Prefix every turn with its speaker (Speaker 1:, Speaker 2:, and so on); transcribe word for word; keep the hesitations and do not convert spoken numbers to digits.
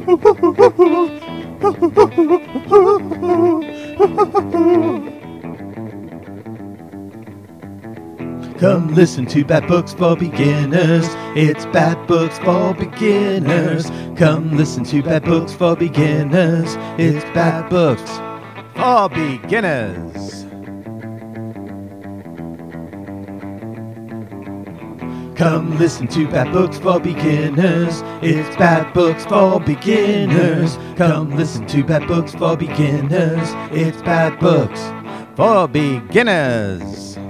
Speaker 1: Come listen to Bad Books for Beginners. It's Bad Books for Beginners. Come listen to Bad Books for Beginners. It's Bad Books for Beginners. Come listen to Bad Books for Beginners. It's Bad Books for Beginners. Come listen to Bad Books for Beginners. It's Bad Books for Beginners.